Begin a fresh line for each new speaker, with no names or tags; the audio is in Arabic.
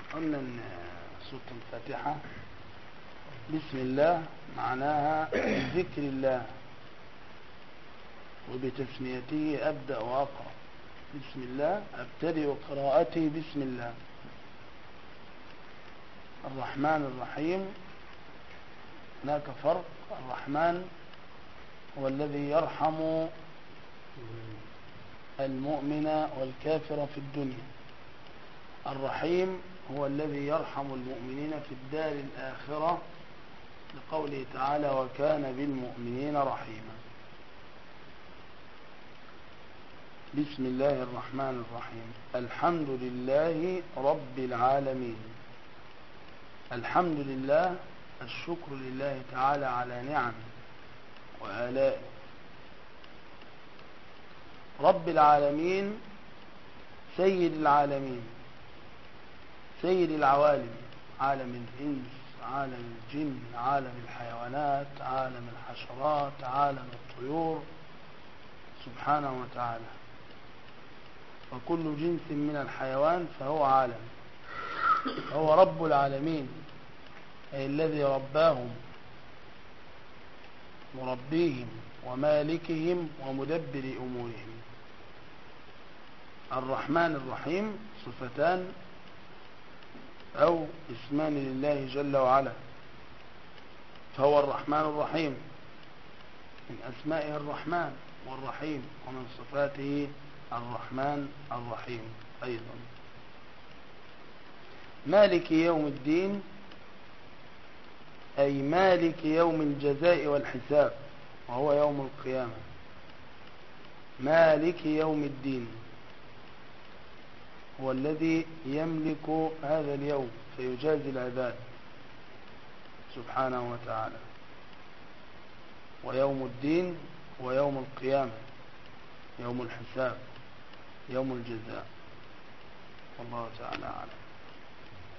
قلنا ان سورة الفاتحة بسم الله معناها بذكر الله وبتسميته أبدأ وأقرأ. بسم الله أبتدئ قراءتي بسم الله. الرحمن الرحيم هناك فرق. الرحمن هو الذي يرحم المؤمن والكافر في الدنيا. الرحيم هو الذي يرحم المؤمنين في الدار الآخرة لقوله تعالى وكان بالمؤمنين رحيما. بسم الله الرحمن الرحيم. الحمد لله رب العالمين. الحمد لله الشكر لله تعالى على نعمه وآلائه. رب العالمين سيد العالمين، سيد العوالم، عالم الإنس، عالم الجن، عالم الحيوانات، عالم الحشرات، عالم الطيور سبحانه وتعالى. وكل جنس من الحيوان فهو عالم. هو رب العالمين أي الذي رباهم مربيهم ومالكهم ومدبر أمورهم. الرحمن الرحيم صفتان أو اسمان لله جل وعلا. فهو الرحمن الرحيم، من أسمائه الرحمن والرحيم، ومن صفاته الرحمن الرحيم أيضا. مالك يوم الدين أي مالك يوم الجزاء والحساب وهو يوم القيامة. مالك يوم الدين هو الذي يملك هذا اليوم فيجازي العباد سبحانه وتعالى. ويوم الدين هو يوم القيامة، يوم الحساب، يوم الجزاء. والله تعالى أعلم.